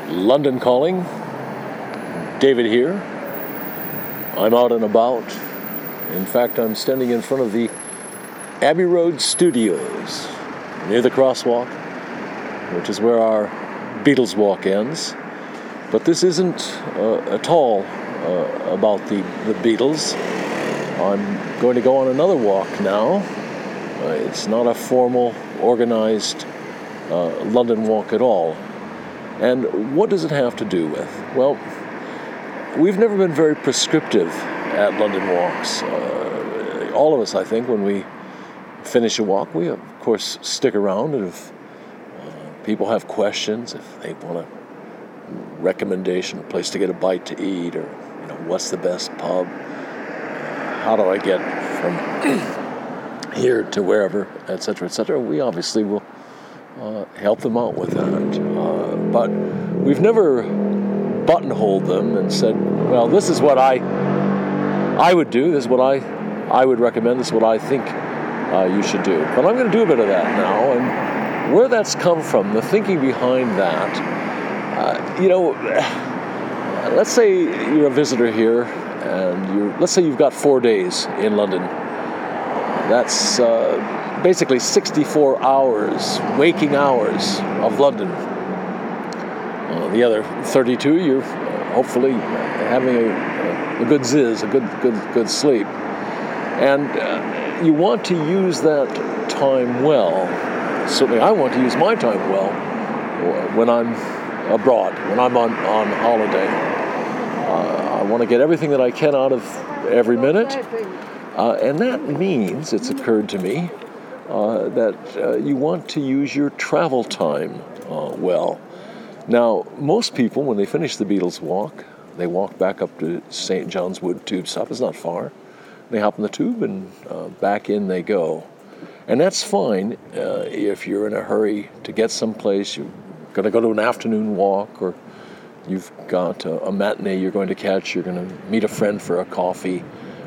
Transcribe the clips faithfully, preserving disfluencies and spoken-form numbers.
London Calling, David here. I'm out and about. In fact, I'm standing in front of the Abbey Road Studios near the crosswalk, which is where our Beatles walk ends. But this isn't uh, at all uh, about the, the Beatles. I'm going to go on another walk now. Uh, it's not a formal, organized uh, London walk at all. And what does it have to do with? Well, we've never been very prescriptive at London walks. Uh, all of us, I think, when we finish a walk, we, of course, stick around. And if uh, people have questions, if they want a recommendation, a place to get a bite to eat, or you know, what's the best pub? Uh, how do I get from here to wherever, et cetera, et cetera, we obviously will uh, help them out with that. Uh, but we've never buttonholed them and said, well, this is what I I would do, this is what I I would recommend, this is what I think uh, you should do. But I'm going to do a bit of that now, and where that's come from, the thinking behind that, uh, you know, let's say you're a visitor here, and you're, let's say you've got four days in London. That's uh, basically sixty-four hours, waking hours of London. Uh, the other thirty-two, you're hopefully having a, a good ziz, a good, good, good sleep, and uh, you want to use that time well. Certainly, I want to use my time well when I'm abroad, when I'm on on holiday. Uh, I want to get everything that I can out of every minute. Uh, and that means, it's occurred to me, uh, that uh, you want to use your travel time uh, well. Now, most people, when they finish the Beatles walk, they walk back up to Saint John's Wood tube stop. It's not far. They hop in the tube and uh, back in they go. And that's fine uh, if you're in a hurry to get someplace. You're going to go to an afternoon walk, or you've got a, a matinee you're going to catch. You're going to meet a friend for a coffee.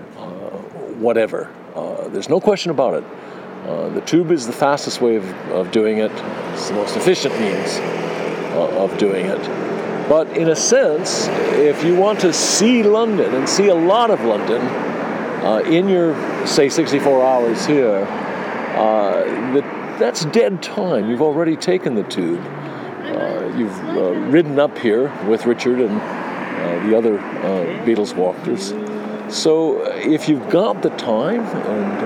Whatever. Uh, there's no question about it. Uh, the tube is the fastest way of, of doing it. It's the most efficient means uh, of doing it. But in a sense, if you want to see London and see a lot of London uh, in your, say, sixty-four hours here, uh, the, that's dead time. You've already taken the tube. Uh, you've uh, ridden up here with Richard and uh, the other uh, Beatles walkers. So if you've got the time and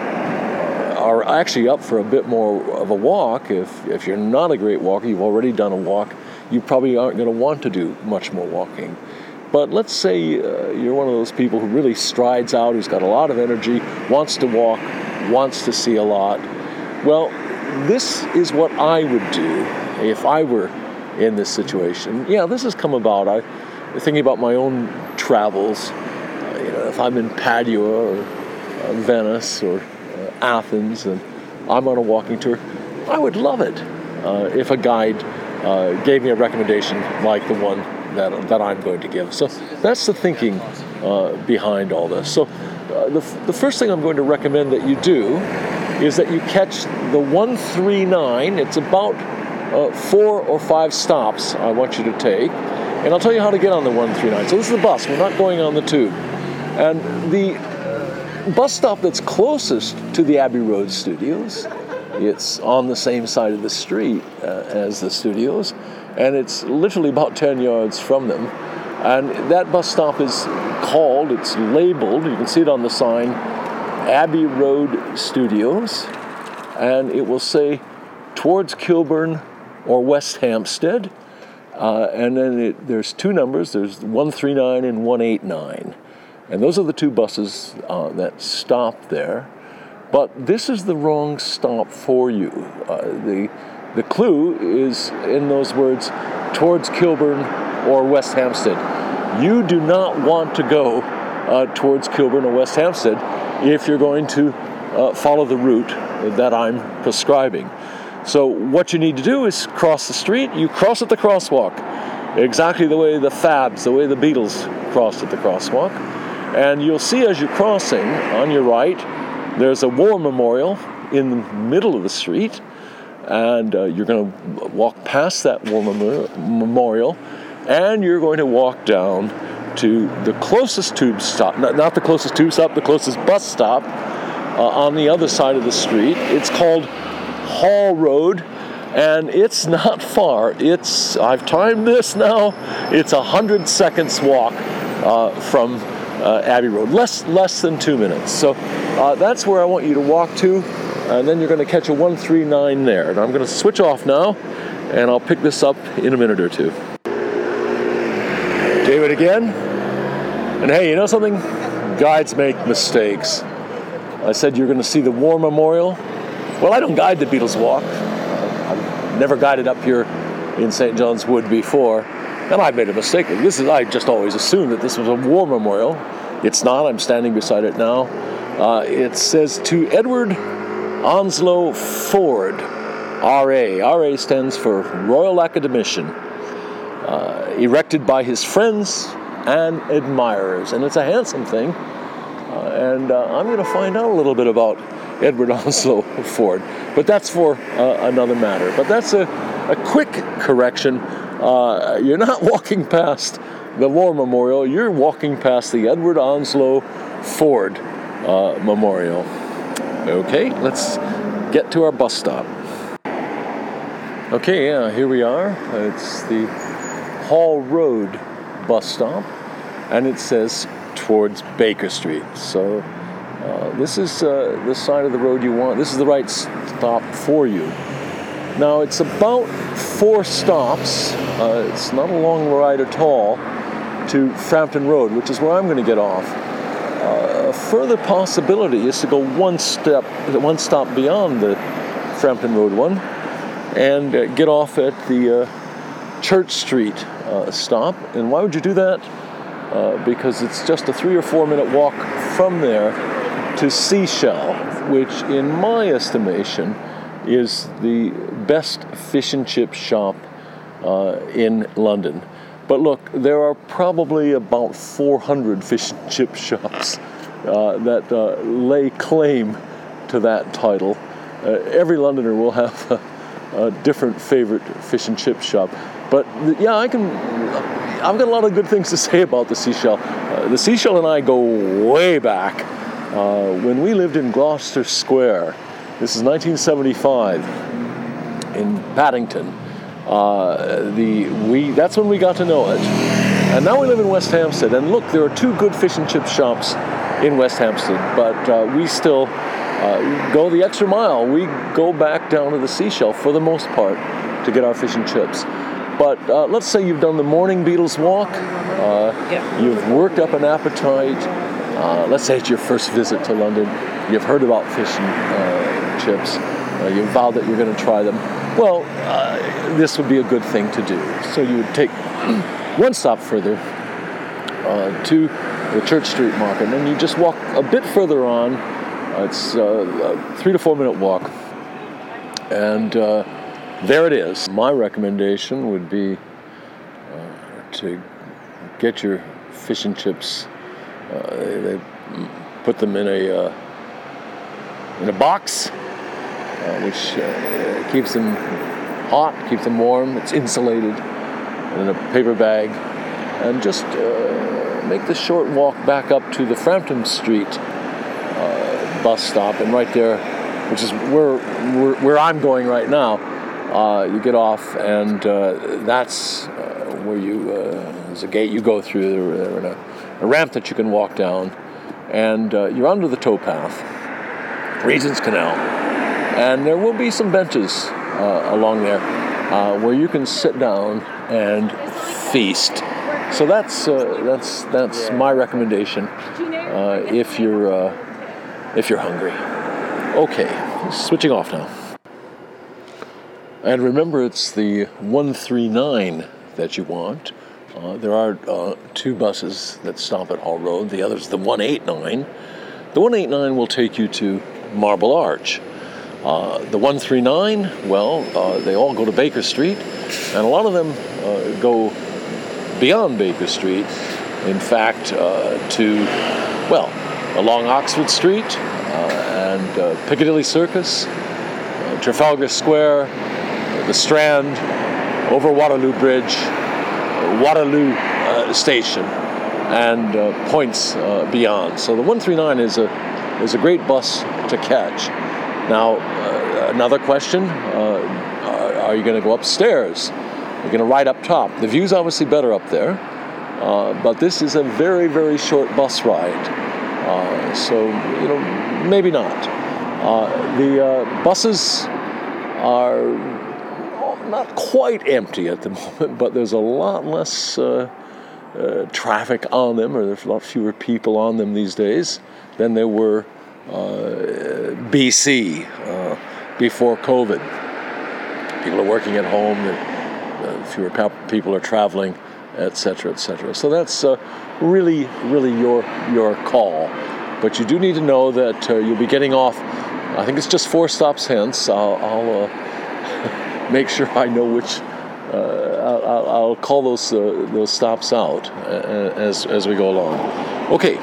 uh, are actually up for a bit more of a walk, if if you're not a great walker, you've already done a walk, you probably aren't going to want to do much more walking. But let's say uh, you're one of those people who really strides out, who's got a lot of energy, wants to walk, wants to see a lot. Well, this is what I would do if I were in this situation. Yeah, this has come about. I thinking about my own travels. You know, if I'm in Padua or uh, Venice or uh, Athens and I'm on a walking tour, I would love it uh, if a guide uh, gave me a recommendation like the one that that I'm going to give. So that's the thinking uh, behind all this. So uh, the, the first thing I'm going to recommend that you do is that you catch the one three nine. It's about uh, four or five stops I want you to take. And I'll tell you how to get on the one three nine. So this is the bus. We're not going on the tube. And the bus stop that's closest to the Abbey Road Studios, it's on the same side of the street uh, as the studios, and it's literally about ten yards from them. And that bus stop is called, it's labeled, you can see it on the sign, Abbey Road Studios, and it will say towards Kilburn or West Hampstead, uh, and then it, there's two numbers, there's one three nine and one eight nine. And those are the two buses uh, that stop there. But this is the wrong stop for you. Uh, the the clue is in those words, towards Kilburn or West Hampstead. You do not want to go uh, towards Kilburn or West Hampstead if you're going to uh, follow the route that I'm prescribing. So what you need to do is cross the street. You cross at the crosswalk, exactly the way the Fabs, the way the Beatles crossed at the crosswalk. And you'll see as you're crossing, on your right, there's a war memorial in the middle of the street. and uh, you're going to walk past that war memorial, and you're going to walk down to the closest tube stop, not, not the closest tube stop, the closest bus stop uh, on the other side of the street. It's called Hall Road, and it's not far. It's, I've timed this now, it's a hundred seconds walk uh, from uh, Abbey Road, less less than two minutes. So uh, that's where I want you to walk to, and then you're going to catch a one three nine there. And I'm going to switch off now, and I'll pick this up in a minute or two. David again. And hey, you know something? Guides make mistakes. I said you're going to see the War Memorial. Well, I don't guide the Beatles Walk. I've never guided up here in Saint John's Wood before, and I've made a mistake. This is I just always assumed that this was a war memorial. It's not. I'm standing beside it now. Uh, it says to Edward Onslow Ford, R A. R A stands for Royal Academician, uh, erected by his friends and admirers, and it's a handsome thing. Uh, and uh, I'm going to find out a little bit about Edward Onslow Ford, but that's for uh, another matter. But that's a, a quick correction. Uh, you're not walking past the War Memorial, you're walking past the Edward Onslow Ford uh, Memorial. Okay, let's get to our bus stop. Okay, yeah, here we are. It's the Hall Road bus stop, and it says towards Baker Street. So uh, this is uh, the side of the road you want. This is the right stop for you. Now it's about four stops. Uh, it's not a long ride at all to Frampton Road, which is where I'm going to get off. Uh, a further possibility is to go one step, one stop beyond the Frampton Road one, and uh, get off at the uh, Church Street uh, stop. And why would you do that? Uh, because it's just a three or four minute walk from there to Seashell, which in my estimation is the best fish and chip shop uh, in London. But look, there are probably about four hundred fish and chip shops uh, that uh, lay claim to that title. Uh, every Londoner will have a, a different favorite fish and chip shop. But yeah, I can. I've got a lot of good things to say about the Seashell. Uh, the Seashell and I go way back. Uh, when we lived in Gloucester Square, this is nineteen seventy-five in Paddington. Uh, the we that's when we got to know it. And now we live in West Hampstead. And look, there are two good fish and chip shops in West Hampstead, but uh, we still uh, go the extra mile. We go back down to the Seashell for the most part to get our fish and chips. But uh, let's say you've done the morning Beatles walk, uh, yep. You've worked up an appetite, uh, let's say it's your first visit to London, you've heard about fish and uh, chips, uh, you've vowed that you're going to try them. Well, uh, this would be a good thing to do. So you would take one stop further uh, to the Church Street Market, and then you just walk a bit further on. Uh, it's uh, a three to four minute walk, and uh, there it is. My recommendation would be uh, to get your fish and chips. Uh, they, they put them in a uh, in a box, uh, which uh, keeps them hot, keeps them warm. It's insulated, and in a paper bag, and just uh, make the short walk back up to the Frampton Street uh, bus stop, and right there, which is where where, where I'm going right now. Uh, you get off, and uh, that's uh, where you, uh, there's a gate you go through, there, and a, a ramp that you can walk down, and uh, you're under the towpath, Regent's Canal, and there will be some benches uh, along there uh, where you can sit down and feast. So that's uh, that's that's my recommendation uh, if you're uh, if you're hungry. Okay, switching off now. And remember, it's the one three nine that you want. Uh, there are uh, two buses that stop at Hall Road. The other's the one eight nine. The one eight nine will take you to Marble Arch. Uh, the one three nine, well, uh, they all go to Baker Street, and a lot of them uh, go beyond Baker Street. In fact, uh, to, well, along Oxford Street uh, and uh, Piccadilly Circus, Trafalgar Square, the Strand, over Waterloo Bridge, Waterloo uh, Station, and uh, points uh, beyond. So the one three nine is a is a great bus to catch. Now, uh, another question: uh, are, are you going to go upstairs? You're going to ride up top. The view's obviously better up there, uh, but this is a very, very short bus ride. Uh, so, you know, maybe not. Uh, the uh, buses are not quite empty at the moment, but there's a lot less uh, uh, traffic on them, or there's a lot fewer people on them these days than there were uh, B C, uh, before COVID. People are working at home. Uh, fewer people are traveling, et cetera, et cetera. So that's uh, really, really your your call. But you do need to know that uh, you'll be getting off. I think it's just four stops hence. I'll, I'll uh, make sure I know which. Uh, I'll, I'll call those uh, those stops out as as we go along. Okay.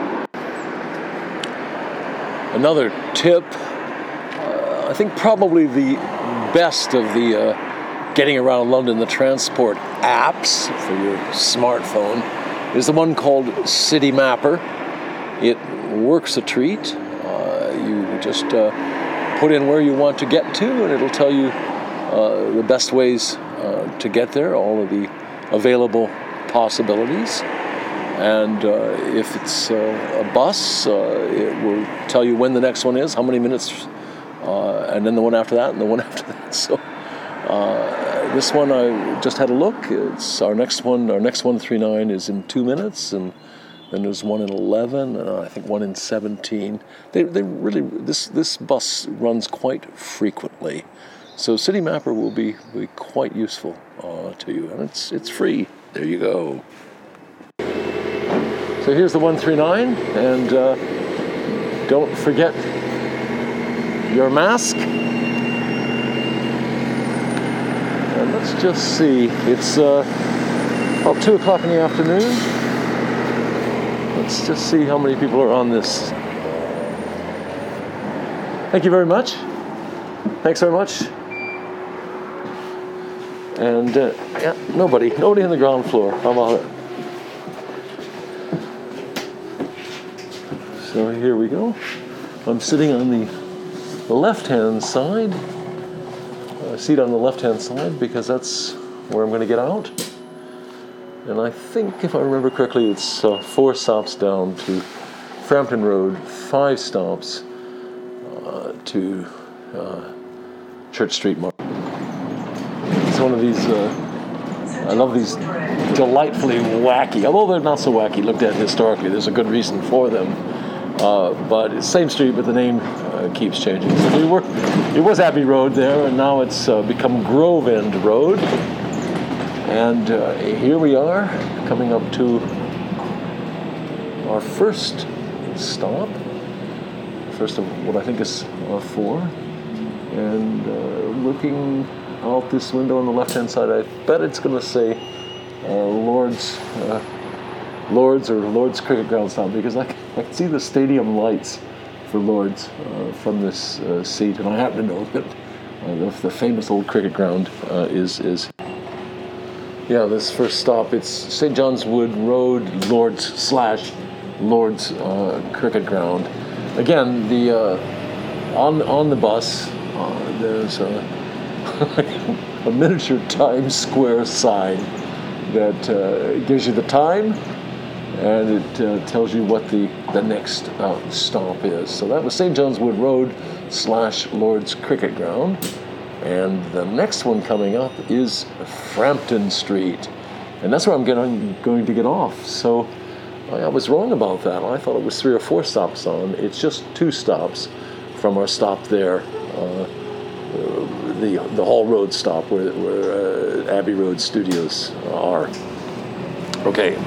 Another tip. Uh, I think probably the best of the. Uh, Getting around London, the transport apps for your smartphone is the one called Citymapper. It works a treat. Uh, you just uh, put in where you want to get to, and it'll tell you uh, the best ways uh, to get there, all of the available possibilities. And uh, if it's uh, a bus, uh, it will tell you when the next one is, how many minutes, uh, and then the one after that, and the one after that. So. Uh, this one I just had a look. It's our next one. Our next one three nine is in two minutes, and then there's one in eleven, and I think one in seventeen. They they really this this bus runs quite frequently, so Citymapper will be be quite useful uh, to you, and it's it's free. There you go. So here's the one three nine, and uh, don't forget your mask. And let's just see, it's uh, about two o'clock in the afternoon. Let's just see how many people are on this. Thank you very much. Thanks very much. And uh, yeah, nobody, nobody on the ground floor. How about it? So here we go. I'm sitting on the, the left-hand side. Seat on the left-hand side because that's where I'm going to get out. And I think, if I remember correctly, it's uh, four stops down to Frampton Road, five stops uh, to uh, Church Street Market. It's one of these, uh, I love these delightfully wacky, although they're not so wacky looked at historically, there's a good reason for them. Uh, but it's same street, but the name uh, keeps changing. So we were, it was Abbey Road there, and now it's uh, become Grove End Road. And uh, here we are, coming up to our first stop, first of what I think is uh, four. And uh, looking out this window on the left-hand side, I bet it's going to say uh, Lord's. Uh, Lord's or Lord's Cricket Ground stop, because I, I can see the stadium lights for Lord's uh, from this uh, seat, and I happen to know that uh, the, the famous old cricket ground uh, is is yeah this first stop. It's Saint John's Wood Road, Lord's slash Lord's uh, Cricket Ground. Again, the uh, on on the bus uh, there's a, a miniature Times Square sign that uh, gives you the time. And it uh, tells you what the, the next uh, stop is. So that was Saint John's Wood Road slash Lord's Cricket Ground. And the next one coming up is Frampton Street. And that's where I'm getting, going to get off. So I, I was wrong about that. I thought it was three or four stops on. It's just two stops from our stop there, uh, the the Hall Road stop where, where uh, Abbey Road Studios are. Okay.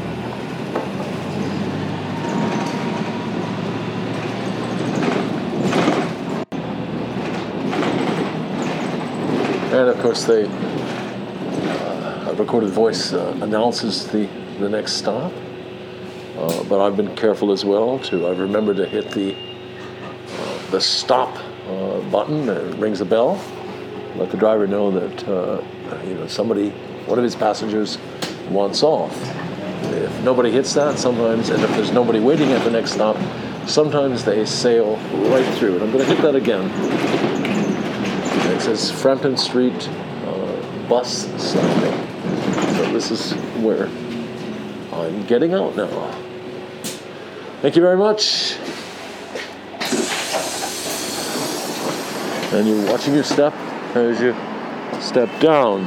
And of course, they uh, a recorded voice uh, announces the, the next stop. Uh, but I've been careful as well to. I've remembered to hit the uh, the stop uh, button and it rings a bell. Let the driver know that uh, you know somebody, one of his passengers, wants off. If nobody hits that, sometimes, and if there's nobody waiting at the next stop, sometimes they sail right through it. I'm going to hit that again. And it says Frampton Street uh, bus stopping. So this is where I'm getting out now. Thank you very much. And you're watching your step as you step down.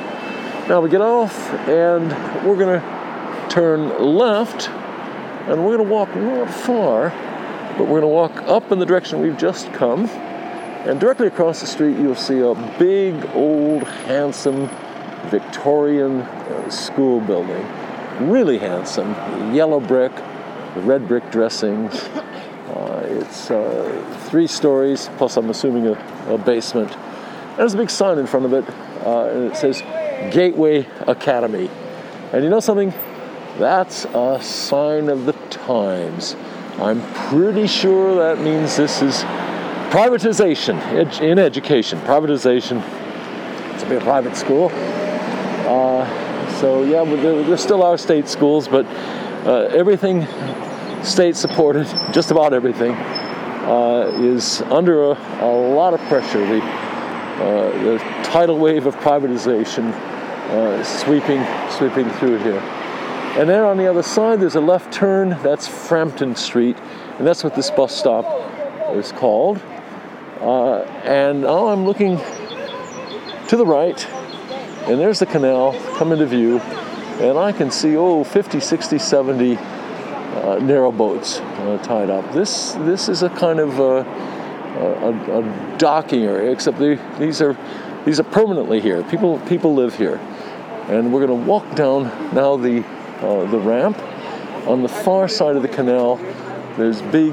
Now we get off and we're going to turn left and we're going to walk not far, but we're going to walk up in the direction we've just come. And directly across the street you'll see a big, old, handsome Victorian uh, school building. Really handsome. Yellow brick, red brick dressings. Uh, it's uh, three stories, plus I'm assuming a, a basement. And there's a big sign in front of it, uh, and it says Gateway Academy. And you know something? That's a sign of the times. I'm pretty sure that means this is privatization ed- in education. Privatization. It's a bit private school. Uh, so yeah, there, there still are state schools, but uh, everything state supported, just about everything, uh, is under a, a lot of pressure. The, uh, the tidal wave of privatization uh, sweeping sweeping through here. And then on the other side, there's a left turn. That's Frampton Street, and that's what this bus stop is called. Uh, and now I'm looking to the right, and there's the canal come into view, and I can see, oh, fifty, sixty, seventy uh, narrow boats uh, tied up. This this is a kind of uh, a, a docking area, except they, these are these are permanently here. People people live here, and we're going to walk down now the uh, the ramp. On the far side of the canal, there's big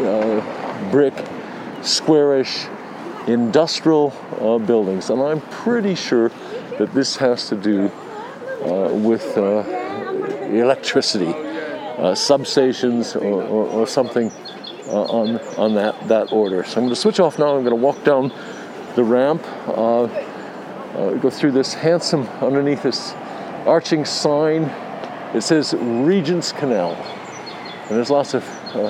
uh, brick, squarish industrial uh, buildings, and I'm pretty sure that this has to do uh, with uh, electricity, uh, substations, or, or, or something uh, on on that, that order. So I'm going to switch off now. I'm going to walk down the ramp, uh, uh, go through this handsome, underneath this arching sign. It says Regent's Canal, and there's lots of uh,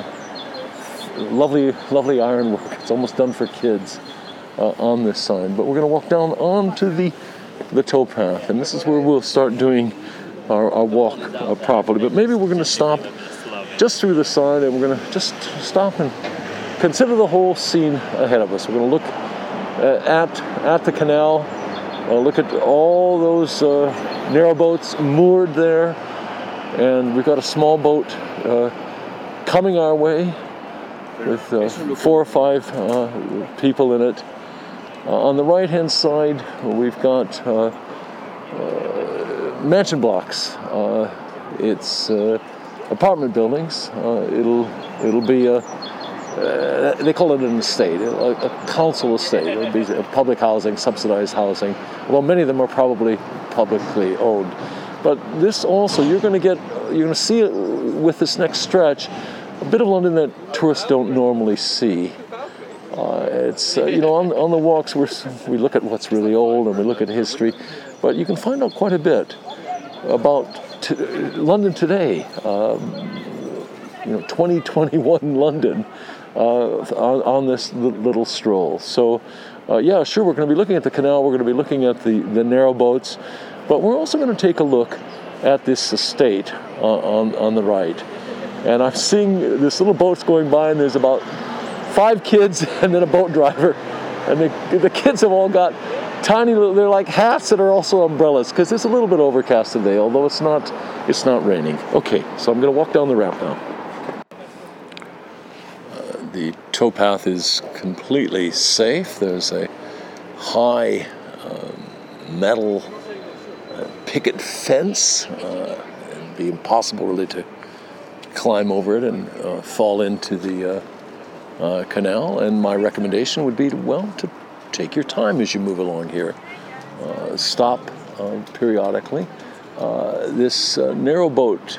lovely, lovely ironwork. It's almost done for kids uh, on this sign. But we're going to walk down onto the the towpath, and this is where we'll start doing our, our walk uh, properly. But maybe we're going to stop just through the side, and we're going to just stop and consider the whole scene ahead of us. We're going to look uh, at at the canal, uh, look at all those uh, narrow boats moored there, and we've got a small boat uh, coming our way with uh, four or five uh, people in it. Uh, on the right-hand side, we've got uh, uh, mansion blocks. Uh, it's uh, apartment buildings. Uh, it'll it'll be a uh, they call it an estate, a, a council estate. It'll be a public housing, subsidized housing. Well, many of them are probably publicly owned. But this also, you're going to get, you're going to see it with this next stretch, a bit of London that tourists don't normally see. Uh, it's, uh, you know, on, on the walks, we're, we look at what's really old and we look at history, but you can find out quite a bit about t- London today, um, you know, twenty twenty-one London uh, on, on this little stroll. So, uh, yeah, sure, we're going to be looking at the canal, we're going to be looking at the, the narrow boats, but we're also going to take a look at this estate uh, on, on the right. And I'm seeing this little boat's going by, and there's about five kids and then a boat driver, and the, the kids have all got tiny little, they're like hats that are also umbrellas, because it's a little bit overcast today, although it's not it's not raining. Okay, so I'm going to walk down the ramp now. Uh, the towpath is completely safe. There's a high um, metal uh, picket fence. Uh, it'd be impossible really to climb over it and uh, fall into the uh, Uh, canal, and my recommendation would be to, well, to take your time as you move along here. Uh, stop uh, periodically. Uh, this uh, narrow boat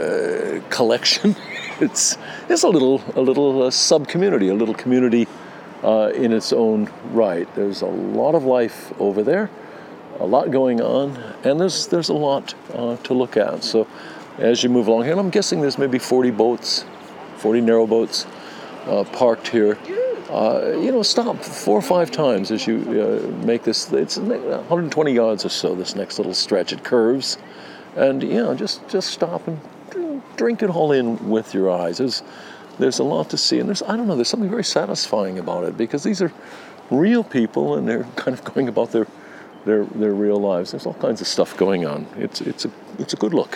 uh, collection, it's it's a little a little uh, sub community, a little community uh, in its own right. There's a lot of life over there, a lot going on, and there's there's a lot uh, to look at. So as you move along here, and I'm guessing there's maybe forty boats, forty narrow boats uh, parked here. Uh, you know, stop four or five times as you uh, make this. It's one hundred twenty yards or so, this next little stretch. It curves. And, you know, just, just stop and drink it all in with your eyes. There's, there's a lot to see. And there's, I don't know, there's something very satisfying about it, because these are real people and they're kind of going about their their their real lives. There's all kinds of stuff going on. It's, it's, a, it's a good look.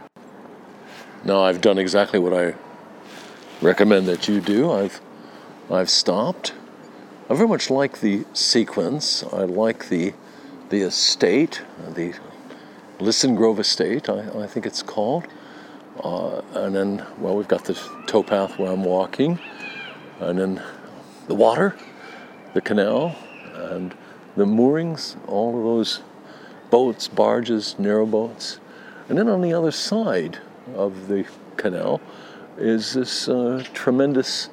Now, I've done exactly what I recommend that you do. I've I've stopped. I very much like the sequence. I like the the estate, the Lisson Grove Estate, I, I think it's called. Uh, and then, well, we've got the towpath where I'm walking, and then the water, the canal, and the moorings, all of those boats, barges, narrow boats. And then on the other side of the canal is this uh, tremendous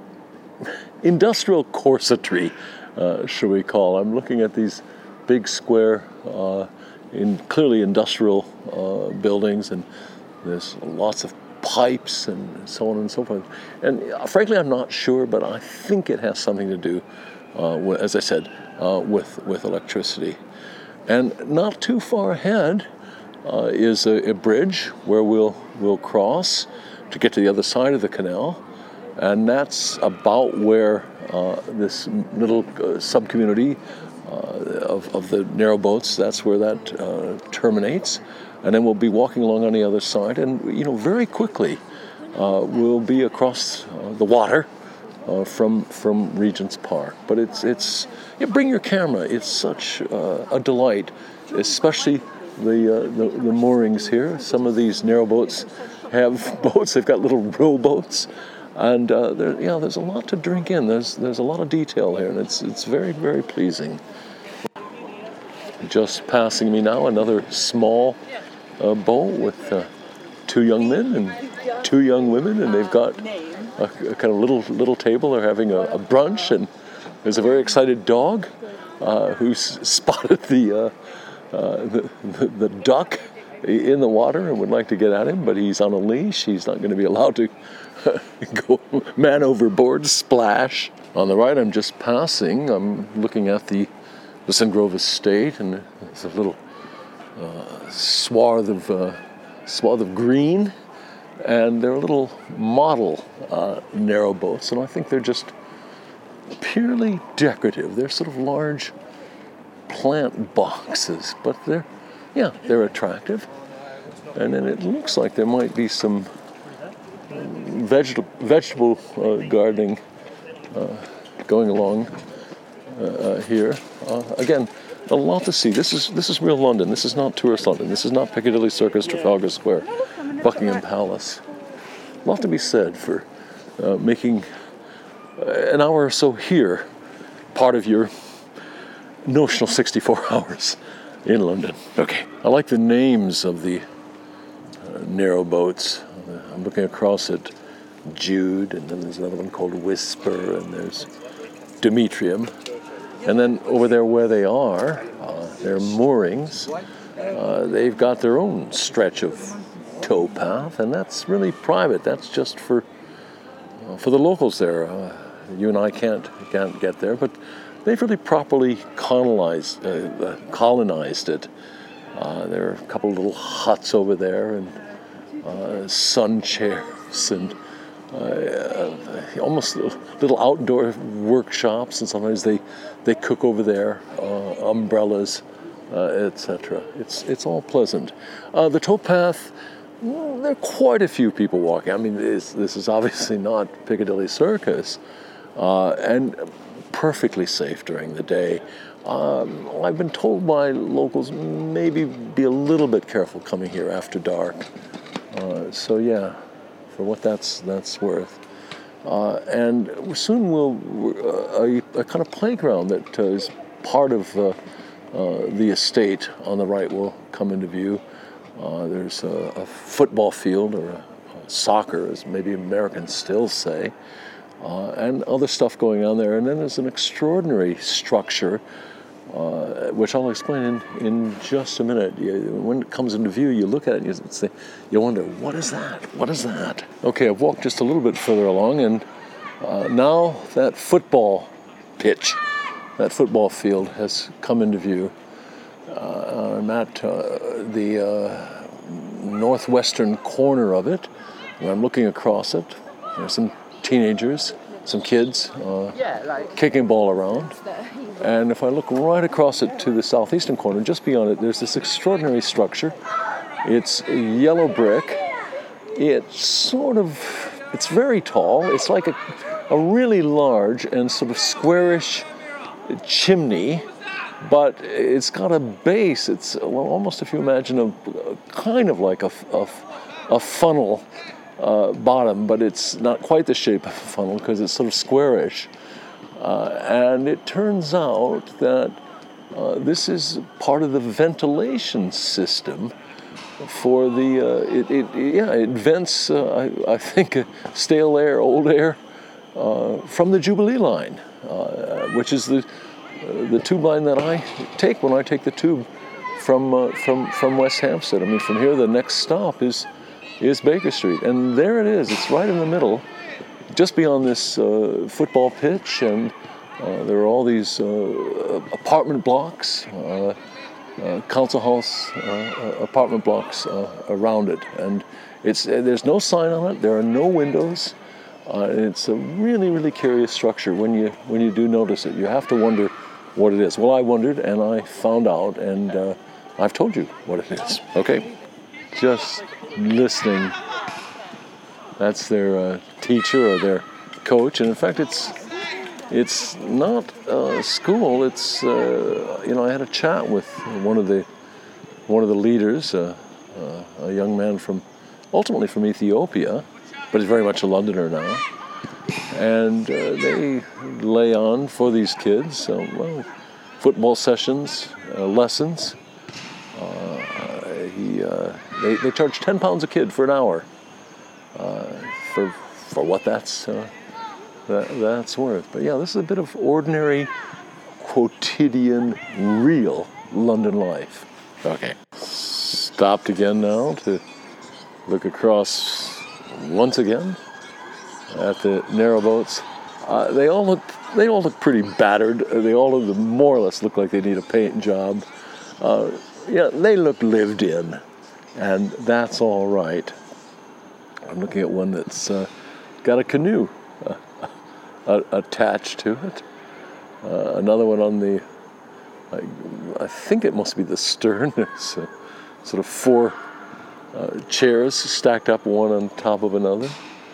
industrial corsetry, uh, shall we call. I'm looking at these big square, uh, in clearly industrial uh, buildings, and there's lots of pipes and so on and so forth. And uh, frankly, I'm not sure, but I think it has something to do, uh, with, as I said, uh, with with electricity. And not too far ahead uh, is a, a bridge where we'll we'll cross to get to the other side of the canal. And that's about where uh, this little uh, sub-community uh, of, of the narrow boats, that's where that uh, terminates. And then we'll be walking along on the other side, and, you know, very quickly uh, we'll be across uh, the water uh, from from Regent's Park. But it's, it's yeah, bring your camera. It's such uh, a delight, especially the, uh, the, the moorings here. Some of these narrow boats have boats, they've got little rowboats. And uh, there, yeah, there's a lot to drink in. There's there's a lot of detail here, and it's it's very, very pleasing. Just passing me now, another small uh, boat with uh, two young men and two young women, and they've got a, a kind of little little table. They're having a, a brunch, and there's a very excited dog uh, who's spotted the, uh, uh, the, the the duck in the water and would like to get at him, but he's on a leash. He's not going to be allowed to go man overboard, splash. On the right, I'm just passing. I'm looking at the Lisson Grove Estate, and there's a little uh, swath of uh, swath of green, and they're little model uh, narrow boats, and I think they're just purely decorative. They're sort of large plant boxes, but they're yeah, they're attractive. And then it looks like there might be some vegetable vegetable uh, gardening uh, going along uh, uh, here. Uh, again, a lot to see. This is this is real London. This is not tourist London. This is not Piccadilly Circus, Trafalgar Square, Buckingham Palace. A lot to be said for uh, making an hour or so here part of your notional sixty-four hours in London. Okay, I like the names of the uh, narrow boats. I'm looking across at Jude, and then there's another one called Whisper, and there's Demetrium. And then over there where they are, uh, their moorings, uh, they've got their own stretch of towpath, and that's really private. That's just for uh, for the locals there. Uh, you and I can't can't get there, but they've really properly colonized, uh, colonized it. Uh, there are a couple of little huts over there, and uh, sun chairs, and uh, almost little outdoor workshops, and sometimes they, they cook over there, uh, umbrellas, uh, et cetera. It's it's all pleasant. Uh, the towpath, well, there are quite a few people walking. I mean, this, this is obviously not Piccadilly Circus, uh, and perfectly safe during the day. Um, I've been told by locals maybe be a little bit careful coming here after dark. Uh, so yeah, for what that's that's worth. Uh, and soon we'll uh, a, a kind of playground that uh, is part of uh, uh, the estate on the right will come into view. Uh, there's a, a football field, or a, a soccer, as maybe Americans still say. uh, and other stuff going on there. And then there's an extraordinary structure, uh, which I'll explain in, in just a minute. You, when it comes into view, you look at it and you, say, you wonder, what is that? What is that? Okay, I've walked just a little bit further along, and uh, now that football pitch, that football field has come into view. Uh, I'm at uh, the uh, northwestern corner of it, and I'm looking across it. There's some teenagers, some kids uh, Yeah, like kicking ball around. And if I look right across it to the southeastern corner, just beyond it, there's this extraordinary structure. It's yellow brick. It's sort of, it's very tall. It's like a, a really large and sort of squarish chimney, but it's got a base. It's, well, almost if you imagine a, a kind of like a, a, a funnel uh, bottom, but it's not quite the shape of a funnel because it's sort of squarish. Uh, and it turns out that uh, this is part of the ventilation system for the, uh, it, it, yeah, it vents, uh, I, I think, uh, stale air, old air uh, from the Jubilee line, uh, which is the uh, the tube line that I take when I take the tube from uh, from from West Hampstead. I mean, from here, the next stop is is Baker Street, and there it is. It's right in the middle, just beyond this uh, football pitch, and uh, there are all these uh, apartment blocks. Uh, Uh, council house uh, apartment blocks uh, around it, and it's uh, there's no sign on it. There are no windows. Uh, it's a really, really curious structure. When you when you do notice it, you have to wonder what it is. Well, I wondered, and I found out, and uh, I've told you what it is. Okay, just listening. That's their uh, teacher or their coach, and in fact, it's. It's not a school. It's uh, you know I had a chat with one of the one of the leaders, uh, uh, a young man from ultimately from Ethiopia, but he's very much a Londoner now. And uh, they lay on for these kids, uh, well, football sessions, uh, lessons. Uh, he uh, they they charge ten pounds a kid for an hour. Uh, for for what that's. Uh, That, that's worth. But yeah, this is a bit of ordinary, quotidian, real London life. Okay. Stopped again now to look across once again at the narrowboats. Uh, they all look they all look pretty battered. They all look, more or less look like they need a paint job. Uh, yeah, they look lived in, and that's all right. I'm looking at one that's uh, got a canoe Uh, Uh, attached to it. Uh, another one on the, I, I think it must be the stern. It's uh, sort of four uh, chairs stacked up one on top of another.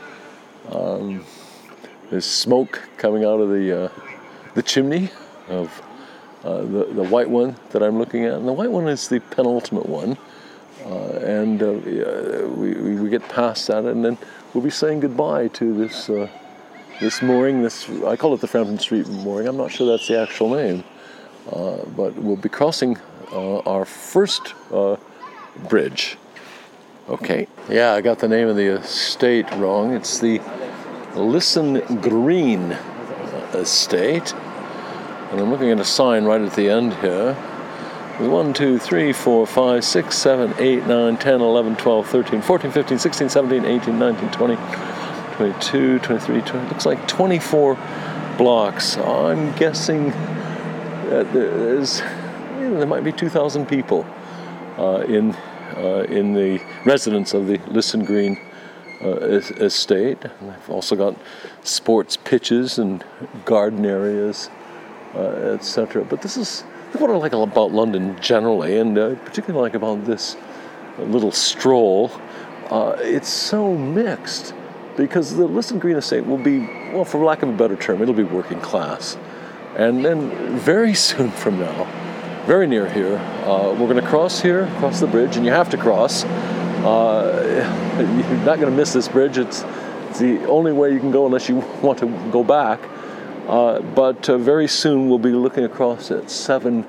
Um, there's smoke coming out of the uh, the chimney of uh, the the white one that I'm looking at, and the white one is the penultimate one. Uh, and uh, we we get past that, and then we'll be saying goodbye to this. Uh, This mooring, this I call it the Frampton Street mooring. I'm not sure that's the actual name, uh, but we'll be crossing uh, our first uh, bridge. Okay. Yeah, I got the name of the estate wrong. It's the Lisson Green Estate, and I'm looking at a sign right at the end here. one, two, three, four, five, six, seven, eight, nine, ten, eleven, twelve, thirteen, fourteen, fifteen, sixteen, seventeen, eighteen, nineteen, twenty. twenty-two, twenty-three, twenty, looks like twenty-four blocks. I'm guessing that there's, you know, there might be two thousand people uh, in uh, in the residence of the Lisson Green uh, estate. I've also got sports pitches and garden areas, uh, et cetera. But this is what I like about London generally, and uh, particularly like about this little stroll. Uh, it's so mixed. Because the Lisson Green Estate will be, well, for lack of a better term, it'll be working class. And then very soon from now, very near here, uh, we're going to cross here, cross the bridge, and you have to cross. Uh, you're not going to miss this bridge. It's, it's the only way you can go unless you want to go back. Uh, but uh, very soon we'll be looking across at seven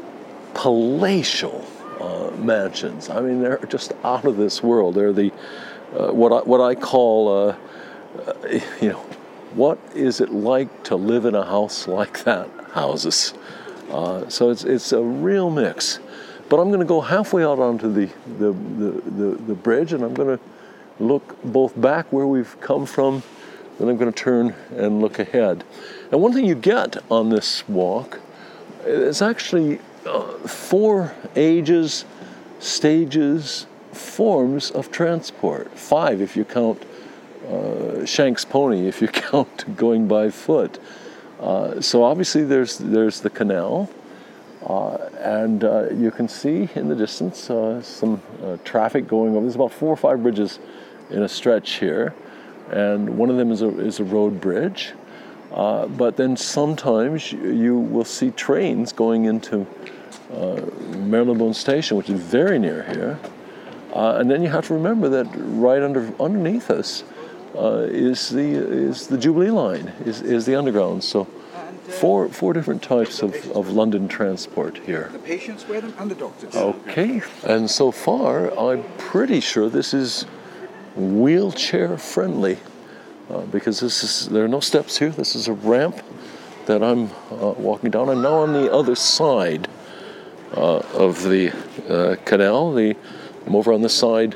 palatial uh, mansions. I mean, they're just out of this world. They're the Uh, what I what I call, uh, uh, you know, what is it like to live in a house like that houses? Uh, so it's it's a real mix. But I'm going to go halfway out onto the, the, the, the, the bridge, and I'm going to look both back where we've come from, then I'm going to turn and look ahead. And one thing you get on this walk is actually uh, four ages, stages, forms of transport. Five if you count uh, Shank's pony, if you count going by foot. Uh, so obviously there's there's the canal, uh, and uh, you can see in the distance uh, some uh, traffic going over. There's about four or five bridges in a stretch here, and one of them is a is a road bridge. Uh, but then sometimes you, you will see trains going into uh, Marylebone Station, which is very near here. Uh, and then you have to remember that right under underneath us uh, is the is the Jubilee line, is, is the underground. So four four different types of, of London transport here. The patients wear them and the doctors. Okay, and so far I'm pretty sure this is wheelchair friendly. Uh, because this is, there are no steps here. This is a ramp that I'm uh, walking down. I'm now on the other side uh, of the uh, canal. The, I'm over on the side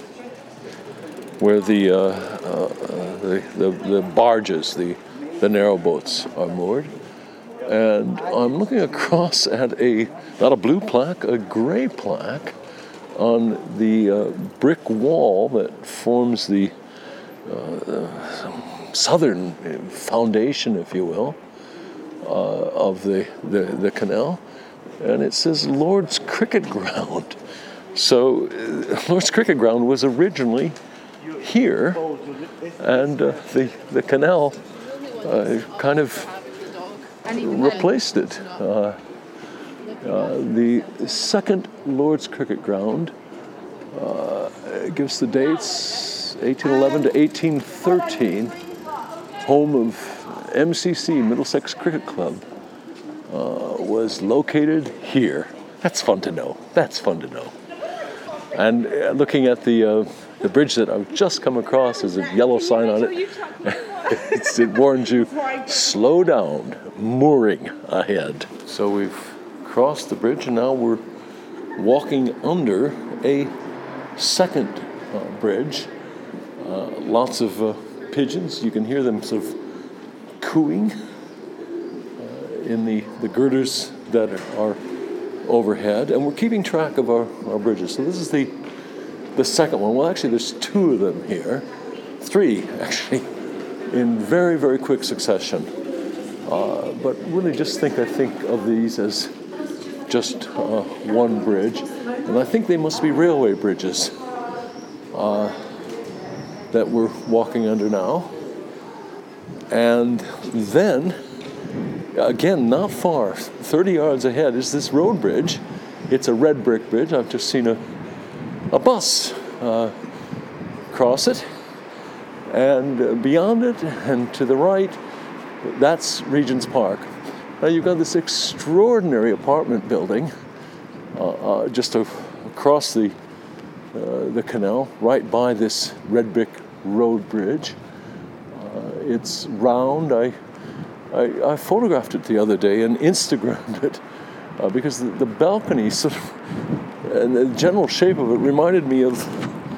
where the, uh, uh, the, the the barges, the the narrow boats are moored, and I'm looking across at a not a blue plaque, a gray plaque on the uh, brick wall that forms the Uh, southern foundation, if you will, uh, of the, the, the canal, and it says Lord's Cricket Ground. So uh, Lord's Cricket Ground was originally here, and uh, the, the canal uh, kind of replaced it. Uh, uh, the second Lord's Cricket Ground uh, gives the dates eighteen eleven to eighteen thirteen, home of M C C, Middlesex Cricket Club, uh, was located here. That's fun to know. That's fun to know. And uh, looking at the uh, the bridge that I've just come across, there's a yellow sign on it. it's, it warns you, slow down, mooring ahead. So we've crossed the bridge, and now we're walking under a second uh, bridge. Uh, lots of uh, pigeons. You can hear them sort of cooing uh, in the, the girders that are overhead. And we're keeping track of our, our bridges. So this is the the second one. Well, actually, there's two of them here. Three, actually, in very, very quick succession. Uh, but really just think, I think, of these as just uh, one bridge. And I think they must be railway bridges. Uh, that we're walking under now. And then, again, not far, thirty yards ahead, is this road bridge. It's a red brick bridge. I've just seen a, a bus uh, cross it. And uh, beyond it, and to the right, that's Regent's Park. Now you've got this extraordinary apartment building uh, uh, just a, across the Uh, the canal, right by this red brick road bridge. Uh, it's round. I, I I photographed it the other day and Instagrammed it uh, because the, the balcony sort of and the general shape of it reminded me of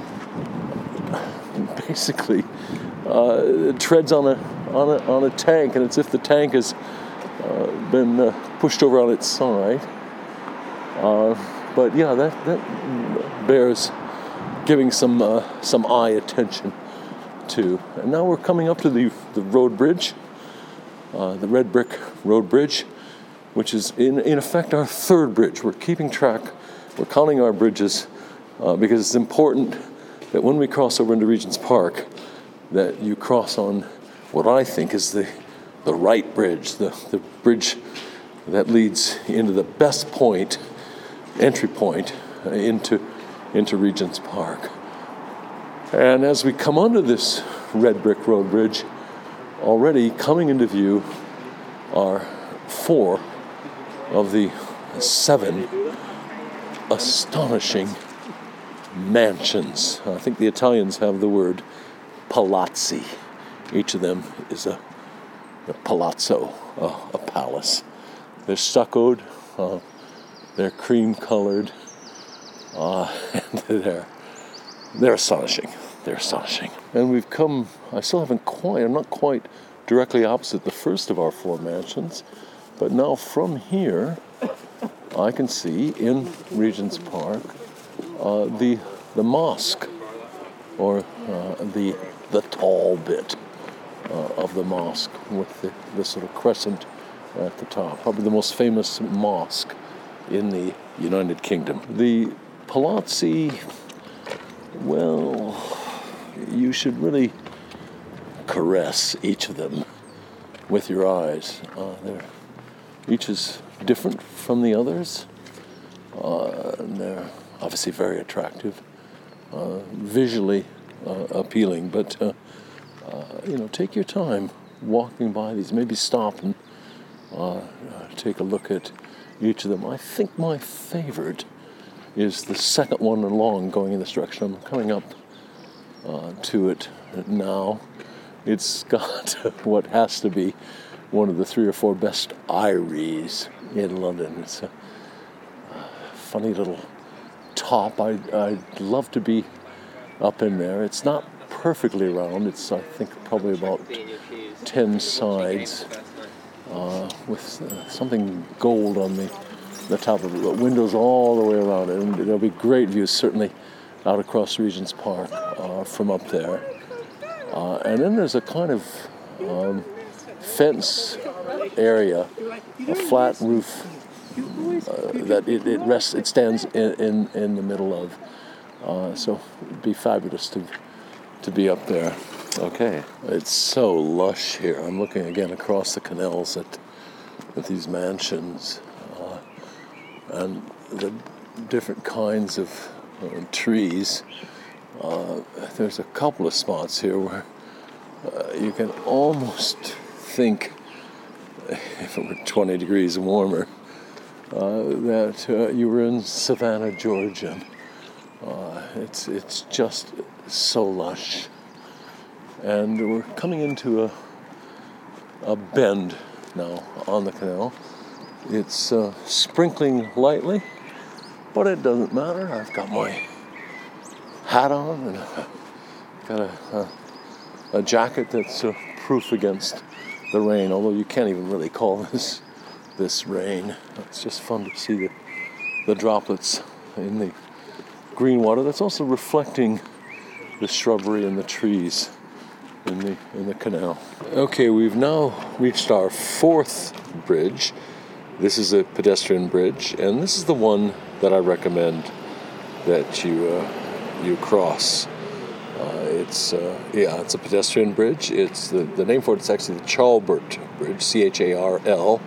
basically uh, it treads on a on a on a tank, and it's if the tank has uh, been uh, pushed over on its side. Uh, but yeah, that that bears giving some uh, some eye attention to. And now we're coming up to the, the road bridge, uh, the red brick road bridge, which is in, in effect our third bridge. We're keeping track, we're counting our bridges uh, because it's important that when we cross over into Regent's Park, that you cross on what I think is the, the right bridge, the, the bridge that leads into the best point, entry point uh, into into Regent's Park. And as we come onto this red brick road bridge, already coming into view are four of the seven astonishing mansions. I think the Italians have the word palazzi. Each of them is a the palazzo, uh, a palace. They're stuccoed, uh, they're cream-colored, uh, and they're they're astonishing. They're astonishing. And we've come. I still haven't quite. I'm not quite directly opposite the first of our four mansions, but now from here, I can see in Regent's Park uh, the the mosque, or uh, the the tall bit uh, of the mosque with the, the sort of crescent at the top. Probably the most famous mosque in the United Kingdom. The palazzi, well, you should really caress each of them with your eyes. Uh, they're, each is different from the others, uh, and they're obviously very attractive, uh, visually uh, appealing, but uh, uh, you know, take your time walking by these. Maybe stop and uh, uh, take a look at each of them. I think my favorite is the second one along going in this direction. I'm coming up uh, to it now. It's got what has to be one of the three or four best eyries in London. It's a funny little top. I, I'd love to be up in there. It's not perfectly round. It's, I think, probably about ten sides uh, with uh, something gold on the, the top of it, but windows all the way around it. And there'll be great views, certainly, out across Regent's Park uh, from up there. Uh, and then there's a kind of um, fence area, a flat roof uh, that it, it rests, it stands in, in, in the middle of. Uh, so it'd be fabulous to to be up there. Okay, it's so lush here. I'm looking again across the canals at at these mansions uh, and the different kinds of uh, trees. Uh, there's a couple of spots here where uh, you can almost think, if it were twenty degrees warmer, uh, that uh, you were in Savannah, Georgia. Uh, it's it's just so lush, and we're coming into a a bend now on the canal. It's uh, sprinkling lightly, but it doesn't matter. I've got my hat on and uh, got a, a a jacket that's uh, proof against the rain. Although you can't even really call this this rain. It's just fun to see the the droplets in the green water that's also reflecting the shrubbery and the trees in the in the canal. Okay, we've now reached our fourth bridge. This is a pedestrian bridge, and this is the one that I recommend that you uh, you cross. Uh, it's uh, yeah, it's a pedestrian bridge. It's the, the name for it is actually the Charlbert Bridge, C H A R L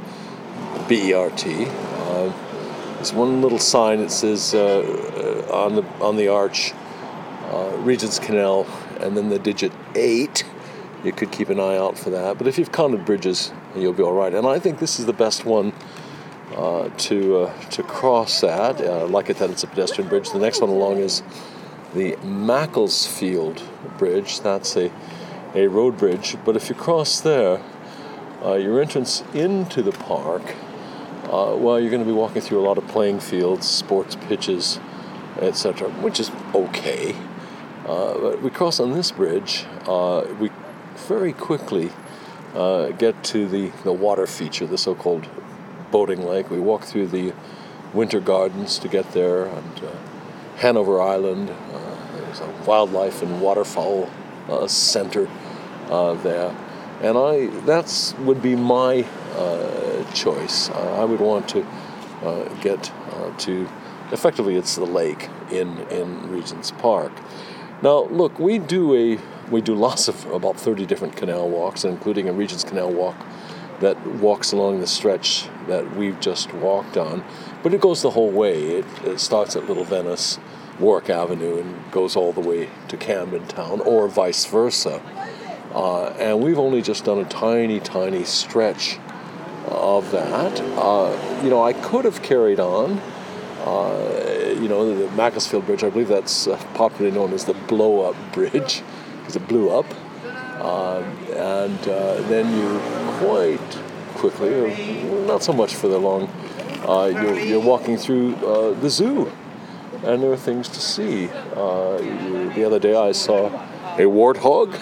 B E R T. Uh, there's one little sign that says uh, uh, on the on the arch, uh, Regent's Canal, and then the digit eight. You could keep an eye out for that. But if you've counted bridges, you'll be all right. And I think this is the best one uh, to uh, to cross that. Uh, like I said, it's a pedestrian bridge. The next one along is the Macclesfield Bridge. That's a, a road bridge. But if you cross there, uh, your entrance into the park, uh, well, you're going to be walking through a lot of playing fields, sports pitches, et cetera, which is okay. Uh, but we cross on this bridge, uh, we very quickly uh, get to the, the water feature, the so-called boating lake. We walk through the Winter Gardens to get there, and uh, Hanover Island. Uh, there's a wildlife and waterfowl uh, center uh, there, and I that's would be my uh, choice. Uh, I would want to uh, get uh, to effectively it's the lake in in Regent's Park. Now, look, we do a we do lots of about thirty different canal walks, including a Regent's Canal walk that walks along the stretch that we've just walked on. But it goes the whole way. It, it starts at Little Venice, Warwick Avenue, and goes all the way to Camden Town, or vice versa. Uh, and we've only just done a tiny, tiny stretch of that. Uh, you know, I could have carried on. Uh, you know, the Macclesfield Bridge, I believe that's uh, popularly known as the blow-up bridge, because it blew up. Uh, and uh, then you quite quickly, or not so much for the long, uh, you're, you're walking through uh, the zoo, and there are things to see. Uh, the other day I saw a warthog.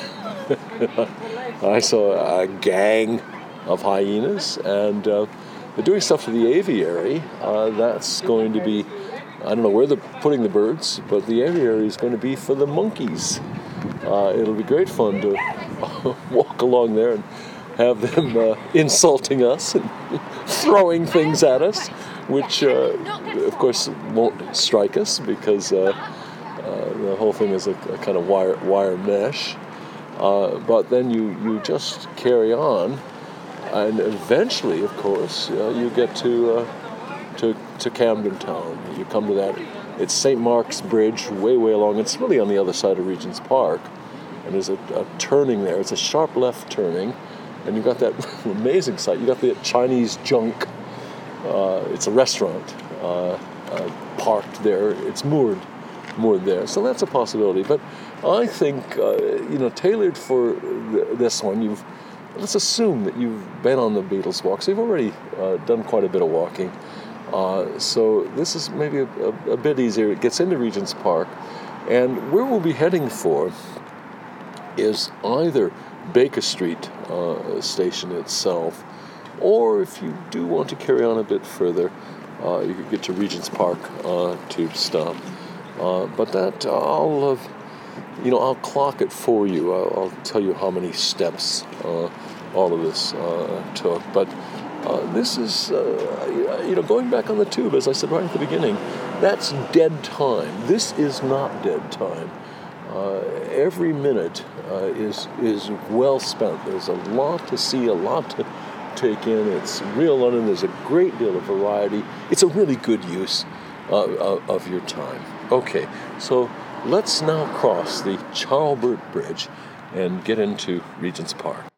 I saw a gang of hyenas, and uh, they're doing stuff to the aviary. Uh, that's going to be, I don't know where they're putting the birds, but the aviary is going to be for the monkeys. Uh, it'll be great fun to walk along there and have them uh, insulting us and throwing things at us, which uh, of course won't strike us because uh, uh, the whole thing is a, a kind of wire wire mesh. Uh, but then you, you just carry on, and eventually, of course, uh, you get to, uh, to to Camden Town. You come to that. It's Saint Mark's Bridge, way, way along. It's really on the other side of Regent's Park. And there's a, a turning there. It's a sharp left turning. And you've got that amazing sight. You've got the Chinese junk. Uh, it's a restaurant uh, uh, parked there. It's moored, moored there. So that's a possibility. But I think, uh, you know, tailored for th- this one, you've let's assume that you've been on the Beatles walk. So you've already uh, done quite a bit of walking. Uh, so this is maybe a, a, a bit easier. It gets into Regent's Park. And where we'll be heading for is either Baker Street uh, station itself, or if you do want to carry on a bit further, uh, you could get to Regent's Park uh, tube stop. Uh, but that, uh, I'll, uh, you know, I'll clock it for you. I'll, I'll tell you how many steps uh, all of this uh, took. But uh, this is, uh, you know, going back on the tube, as I said right at the beginning, that's dead time. This is not dead time. Uh, every minute uh, is is well spent. There's a lot to see, a lot to take in. It's real London. There's a great deal of variety. It's a really good use uh, of, of your time. Okay, so let's now cross the Charlbert Bridge and get into Regent's Park.